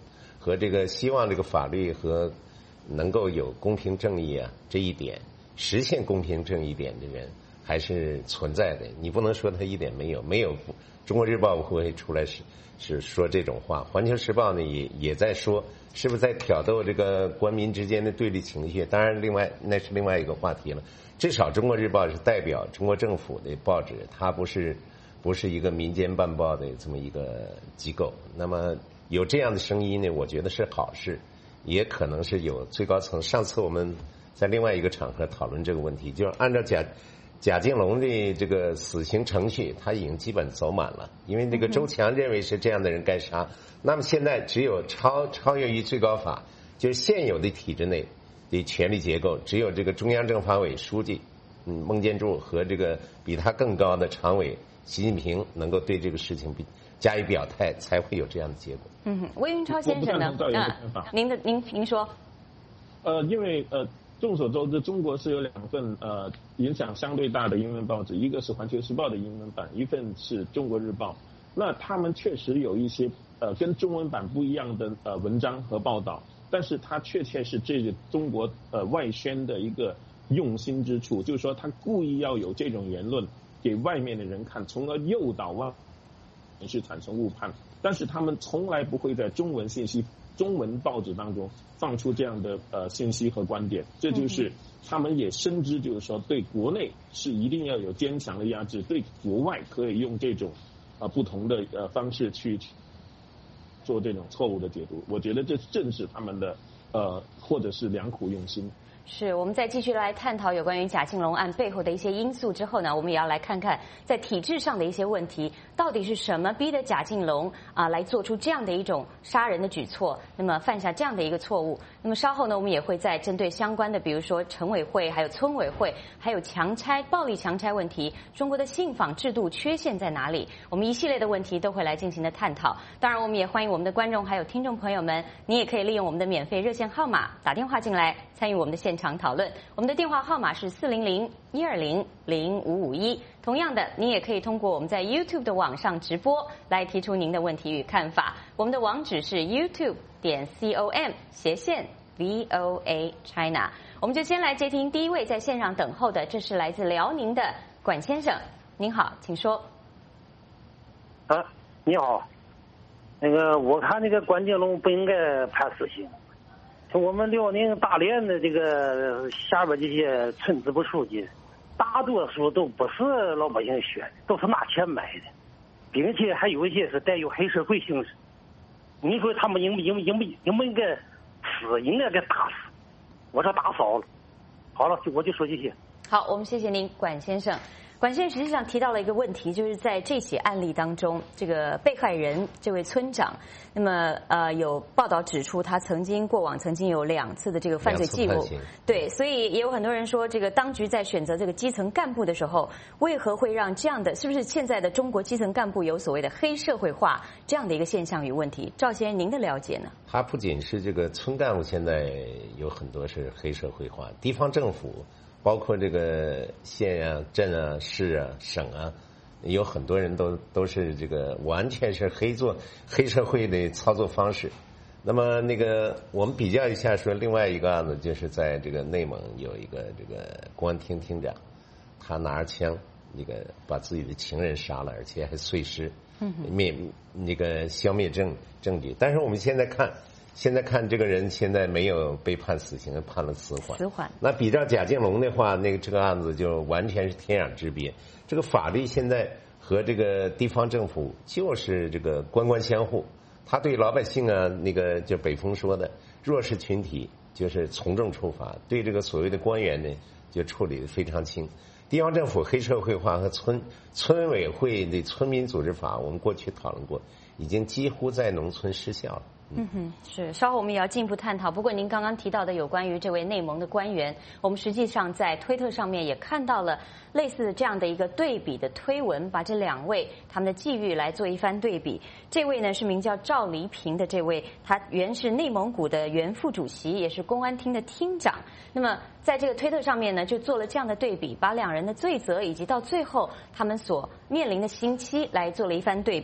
和这个希望这个法律和能够有公平正义啊这一点，实现公平正义点的人还是存在的。你不能说他一点没有，没有中国日报不会出来是是说这种话，环球时报呢也也在说，是不是在挑逗这个官民之间的对立情绪？当然，另外那是另外一个话题了。至少中国日报是代表中国政府的报纸，它不是不是一个民间办报的这么一个机构。那么有这样的声音呢，我觉得是好事，也可能是有最高层。上次我们在另外一个场合讨论这个问题，就是按照贾贾静龙的这个死刑程序，他已经基本走满了，因为那个周强认为是这样的人该杀。那么现在只有超超越于最高法，就是现有的体制内的权力结构，只有这个中央政法委书记嗯孟建柱和这个比他更高的常委习近平能够对这个事情加以表态，才会有这样的结果。 嗯哼，魏云超先生呢？啊，您的您您说， 呃，因为呃。众所周知，中国是有两份呃影响相对大的英文报纸，一个是《环球时报》的英文版，一份是《中国日报》。那他们确实有一些呃跟中文版不一样的呃文章和报道，但是它确切是这个中国呃外宣的一个用心之处，就是说他故意要有这种言论给外面的人看，从而诱导外人士产生误判。但是他们从来不会在中文信息。中文报纸当中放出这样的呃信息和观点，这就是他们也深知，就是说对国内是一定要有坚强的压制，对国外可以用这种呃不同的呃方式去做这种错误的解读。我觉得这正是他们的呃或者是良苦用心。 是，我们再继续来探讨有关于贾庆龙案背后的一些因素之后呢，我们也要来看看在体制上的一些问题，到底是什么逼得贾庆龙啊来做出这样的一种杀人的举措，那么犯下这样的一个错误。那么稍后呢，我们也会再针对相关的，比如说城委会、还有村委会、还有强拆、暴力强拆问题，中国的信访制度缺陷在哪里？我们一系列的问题都会来进行的探讨。当然，我们也欢迎我们的观众还有听众朋友们，你也可以利用我们的免费热线号码打电话进来参与我们的现场讨论。我们的电话号码是四零零一二零零五五一。同样的，你也可以通过我们在 YouTube 的网上直播来提出您的问题与看法。我们的网址是 YouTube 点 com 斜线 V O A China。我们就先来接听第一位在线上等候的，这是来自辽宁的管先生。您好，请说。 啊，你好，那个我看那个管金龙不应该判死刑。我们辽宁大连的这个下边这些村支部书记，大多数都不是老百姓选的，都是拿钱买的，并且还有一些是带有黑社会性质。你说他们应不应应不应不应该死？应该给打死。我说打扫了。好了，我就说这些。 好，我们谢谢您，管先生。管先生实际上提到了一个问题，就是在这起案例当中，这个被害人这位村长，那么呃有报道指出，他曾经过往曾经有两次的这个犯罪记录，对，所以也有很多人说，这个当局在选择这个基层干部的时候，为何会让这样的，是不是现在的中国基层干部有所谓的黑社会化这样的一个现象与问题？赵先生，您的了解呢？ 他不仅是这个村干部，现在有很多是黑社会化，地方政府。包括这个县啊、镇啊、市啊、省啊，有很多人都都是这个完全是黑做黑社会的操作方式。那么那个我们比较一下，说另外一个案子，就是在这个内蒙有一个这个公安厅厅长，他拿着枪，那个把自己的情人杀了，而且还碎尸，灭那个消灭证证据。但是我们现在看。现在看这个人现在没有被判死刑，判了死缓。 死缓。 那比照贾静龙的话，那个这个案子就完全是天壤之别。这个法律现在和这个地方政府就是这个官官相护。他对老百姓啊，那个就北风说的弱势群体就是从重处罚，对这个所谓的官员呢就处理得非常轻。地方政府黑社会化和村村委会的村民组织法，我们过去讨论过，已经几乎在农村失效了。 嗯哼，是，稍后我们也要进一步探讨。不过您刚刚提到的有关于这位内蒙的官员，我们实际上在推特上面也看到了类似这样的一个对比的推文，把这两位他们的际遇来做一番对比。这位呢是名叫赵黎平的这位，他原是内蒙古的原副主席，也是公安厅的厅长。那么在这个推特上面呢，就做了这样的对比，把两人的罪责以及到最后他们所面临的刑期来做了一番对比啊。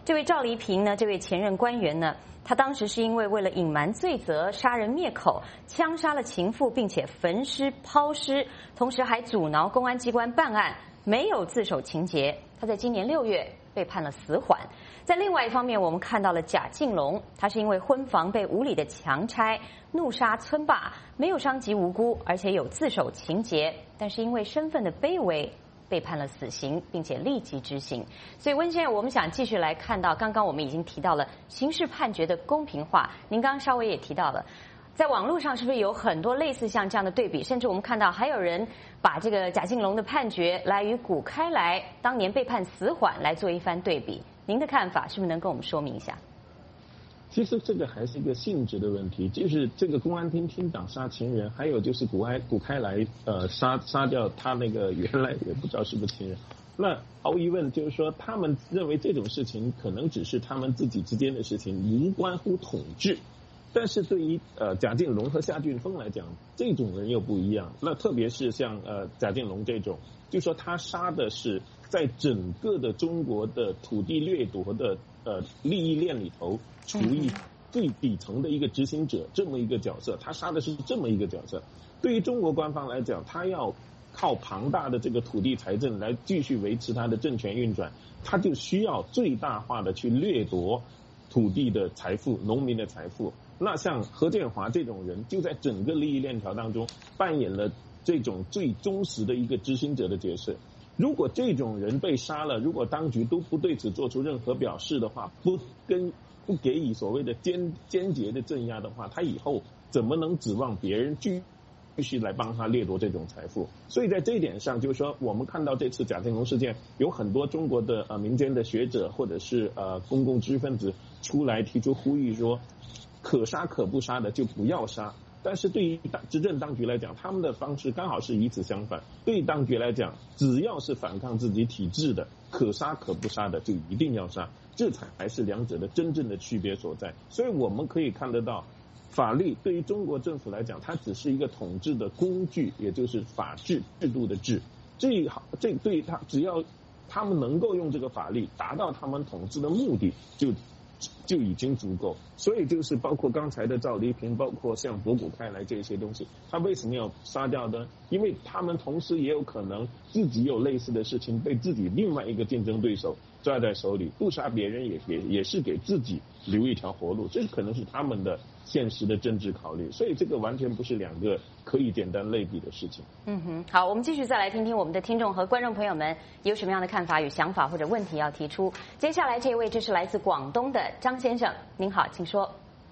这位赵黎平呢，这位前任官员呢，他当时是因为为了隐瞒罪责，杀人灭口，枪杀了情妇，并且焚尸抛尸，同时还阻挠公安机关办案，没有自首情节。他在今年六月被判了死缓。在另外一方面，我们看到了贾敬龙，他是因为婚房被无理的强拆，怒杀村霸，没有伤及无辜，而且有自首情节，但是因为身份的卑微，被判了死刑，并且立即执行。所以温先生，我们想继续来看到，刚刚我们已经提到了刑事判决的公平化，您刚刚稍微也提到了，在网络上是不是有很多类似像这样的对比？甚至我们看到还有人把这个贾敬龙的判决来与谷开来当年被判死缓来做一番对比。您的看法是不是能跟我们说明一下？ 其实这个还是一个性质的问题，就是这个公安厅厅长杀情人，还有就是谷开谷开来呃杀杀掉他那个原来也不知道是不是情人。那毫无疑问就是说，他们认为这种事情可能只是他们自己之间的事情，无关乎统治。但是对于呃贾敬龙和夏俊峰来讲，这种人又不一样。那特别是像呃贾敬龙这种，就说他杀的是在整个的中国的土地掠夺的呃利益链里头处于最底层的一个执行者，这么一个角色，他杀的是这么一个角色。对于中国官方来讲，他要靠庞大的这个土地财政来继续维持他的政权运转，他就需要最大化的去掠夺土地的财富、农民的财富。那像何建华这种人，就在整个利益链条当中扮演了这种最忠实的一个执行者的角色。如果这种人被杀了，如果当局都不对此做出任何表示的话，不跟不给予所谓的坚坚决的镇压的话，他以后怎么能指望别人继继续来帮他掠夺这种财富？所以在这一点上，就是说，我们看到这次贾敬龙事件，有很多中国的呃民间的学者或者是呃公共知识分子出来提出呼吁说，可杀可不杀的就不要杀。但是对于执政当局来讲，他们的方式刚好是与此相反。对于当局来讲，只要是反抗自己体制的，可杀可不杀的就一定要杀，这才是两者的真正的区别所在。所以我们可以看得到，法律对于中国政府来讲，它只是一个统治的工具，也就是法治制度的治。这好，这对于他，只要他们能够用这个法律达到他们统治的目的，就就已经足够。所以就是包括刚才的赵黎平，包括像博古开来这些东西，他为什么要杀掉呢？因为他们同时也有可能自己有类似的事情被自己另外一个竞争对手抓在手里，不杀别人也也也是给自己留一条活路，这可能是他们的现实的政治考虑。所以这个完全不是两个可以简单类比的事情。 嗯哼，好，我们继续再来听听我们的听众和观众朋友们有什么样的看法与想法或者问题要提出。接下来这一位，这是来自广东的张先生，您好，请说。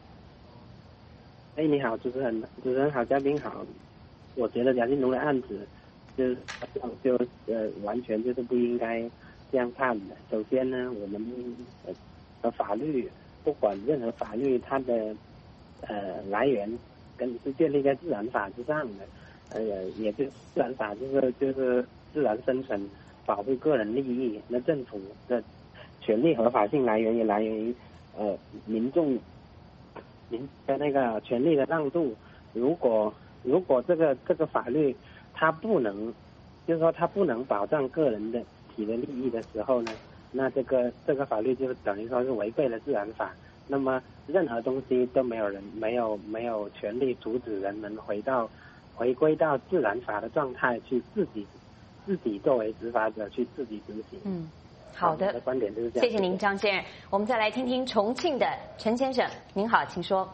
哎，你好，主持人，主持人好，嘉宾好。我觉得贾敬龙的案子就就呃完全就是不应该这样判的。首先呢，我们呃法律不管任何法律，它的呃来源跟是建立在自然法之上的，呃也就是自然法就是就是自然生存，保护个人利益。那政府的权利合法性来源也来源于呃民众。民的那个权利的让渡，如果如果这个这个法律它不能，就是说它不能保障个人的体的利益的时候呢，那这个这个法律就等于说是违背了自然法。那么任何东西都没有人没有没有权利阻止人们回到回归到自然法的状态，去自己自己作为执法者去自己执行。 嗯。好的， 我的观点就是这样。 谢谢您，张先生。我们再来听听重庆的陈先生，您好，请说。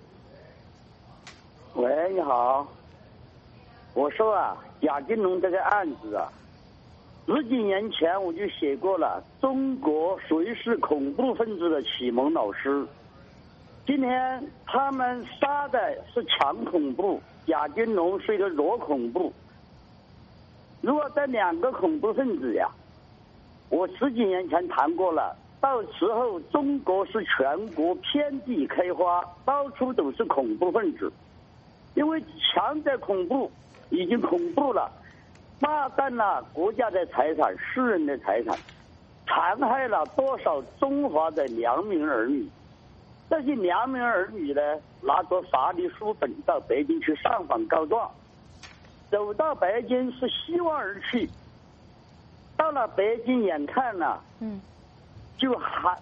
喂，你好。我说啊，贾敬龙这个案子啊，十几年前我就写过了，中国谁是恐怖分子的启蒙老师。今天他们杀的是强恐怖，贾敬龙是一个弱恐怖。如果这两个恐怖分子呀，我十几年前谈过了，到时候中国是全国遍地开花，到处都是恐怖分子。因为强者恐怖已经恐怖了，霸占了国家的财产、私人的财产，残害了多少中华的良民儿女。这些良民儿女呢，拿着法律书本到北京去上访告状，走到北京是希望而去，到了北京眼看了，嗯，就还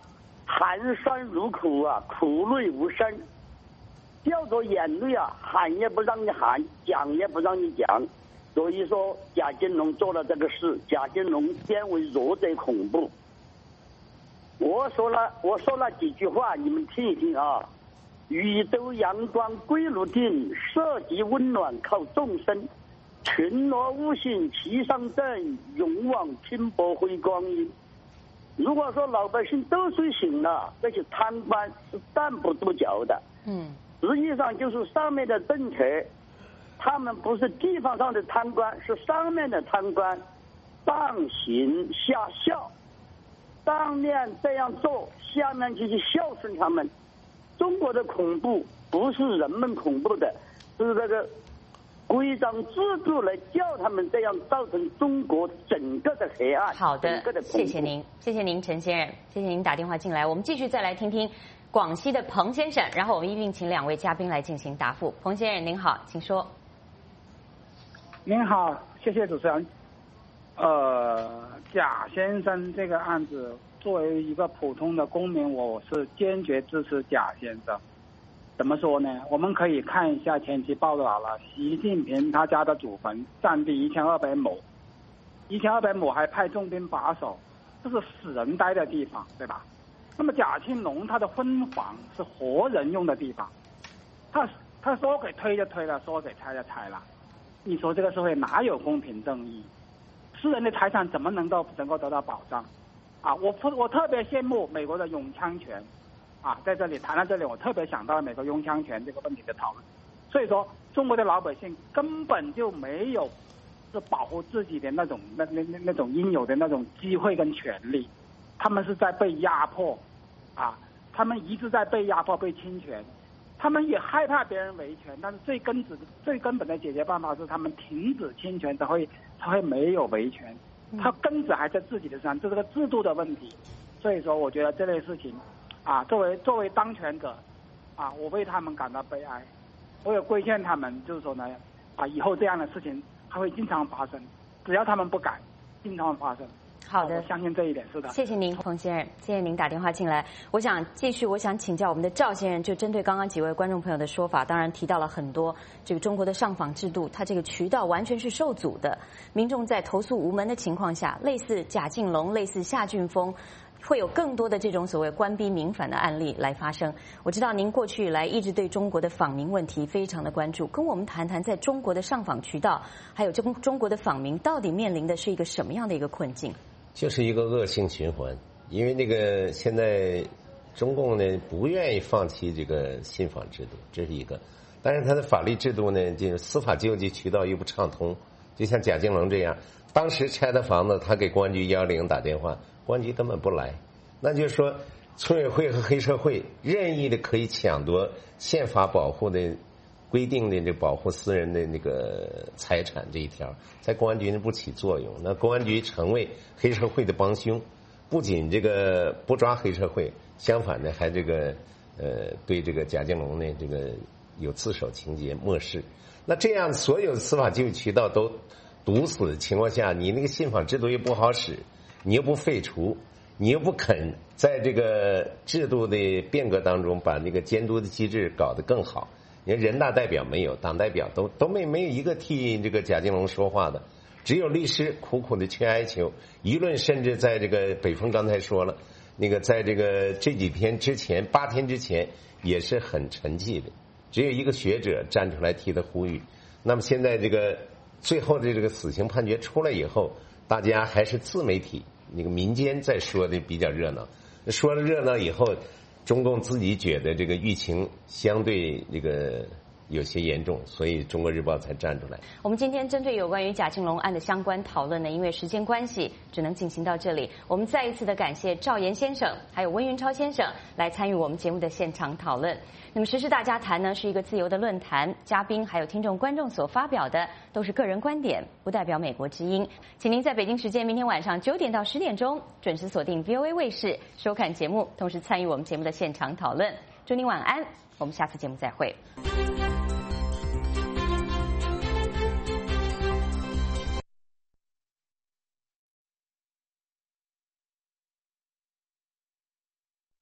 寒酸如苦啊，苦泪无声，叫做眼泪啊，喊也不让你喊，讲也不让你讲。所以说，贾金龙做了这个事，贾金龙变为弱贼恐怖。我说了，我说了几句话，你们听一听啊。宇宙阳光归如定，社稷温暖靠众生。群罗无心齐上阵，勇往拼搏辉光阴。如果说老百姓都睡醒了，这些贪官是站不住脚的。 嗯， 实际上就是上面的政策，他们不是地方上的贪官，是上面的贪官，上行下效。上面这样做，下面就去孝顺他们。中国的恐怖不是人们恐怖的，是这个规章制度来叫他们这样，造成中国整个的黑暗。 好的， 整个的谢谢您，谢谢您，陈先生，谢谢您打电话进来。我们继续再来听听广西的彭先生，然后我们一并请两位嘉宾来进行答复。彭先生您好，请说。 您好，谢谢主持人。呃，贾先生这个案子，作为一个普通的公民，我是坚决支持贾先生。怎么说呢？我们可以看一下前期报道了，习近平他家的祖坟占地一千二百亩，一千二百亩还派重兵把守，这是死人待的地方，对吧？那么贾庆龙他的婚房是活人用的地方，他他说给推就推了，说给拆就拆了。你说这个社会哪有公平正义？私人的财产怎么能够能够得到保障？啊，我我特别羡慕美国的拥枪权，啊，在这里谈到这里，我特别想到了美国拥枪权这个问题的讨论。所以说，中国的老百姓根本就没有是保护自己的那种那那那那种应有的那种机会跟权利，他们是在被压迫，啊，他们一直在被压迫、被侵权。他们也害怕别人维权，但是最根子、最根本的解决办法是他们停止侵权，才会才会没有维权。他根子还在自己的身上，这是个制度的问题。所以说，我觉得这类事情，啊，作为作为当权者，啊，我为他们感到悲哀。我也规劝他们，就是说呢，啊，以后这样的事情还会经常发生，只要他们不改，经常发生。 好的， 我相信这一点是的。 谢谢您，彭先生，谢谢您打电话进来。我想继续，我想请教我们的赵先生，就针对刚刚几位观众朋友的说法，当然提到了很多这个中国的上访制度，它这个渠道完全是受阻的。民众在投诉无门的情况下，类似贾庆龙、类似夏俊峰，会有更多的这种所谓官逼民反的案例来发生。我知道您过去以来一直对中国的访民问题非常的关注，跟我们谈谈在中国的上访渠道，还有中中国的访民到底面临的是一个什么样的一个困境？ 就是一个恶性循环，因为那个现在中共呢不愿意放弃这个信访制度，这是一个。但是他的法律制度呢，就是司法救济渠道又不畅通，就像贾庆龙这样，当时拆的房子，他给公安局幺幺零打电话，公安局根本不来。那就是说，村委会和黑社会任意的可以抢夺宪法保护的规定的这保护私人的那个财产这一条，在公安局呢不起作用。那公安局成为黑社会的帮凶，不仅这个不抓黑社会，相反呢还这个呃对这个贾庆龙呢这个有自首情节漠视。那这样所有的司法救济渠道都堵死的情况下，你那个信访制度又不好使，你又不废除，你又不肯在这个制度的变革当中把那个监督的机制搞得更好。你看人大代表没有，党代表都都没没有一个替这个贾庆龙说话的，只有律师苦苦的去哀求，舆论甚至在这个北风刚才说了，那个在这个这几天之前八天之前也是很沉寂的，只有一个学者站出来替他呼吁。那么现在这个最后的这个死刑判决出来以后，大家还是自媒体那个民间在说的比较热闹，说了热闹以后，中共自己觉得这个舆情相对这个有些严重，所以中国日报才站出来。 我们今天针对有关于贾庆龙案的相关讨论呢，因为时间关系只能进行到这里。我们再一次的感谢赵岩先生还有温云超先生来参与我们节目的现场讨论。那么时事大家谈呢是一个自由的论坛，嘉宾还有听众观众所发表的都是个人观点，不代表美国之音。请您在北京时间明天晚上九点到十点钟准时锁定 V O A 卫视收看节目，同时参与我们节目的现场讨论。祝您晚安，我们下次节目再会。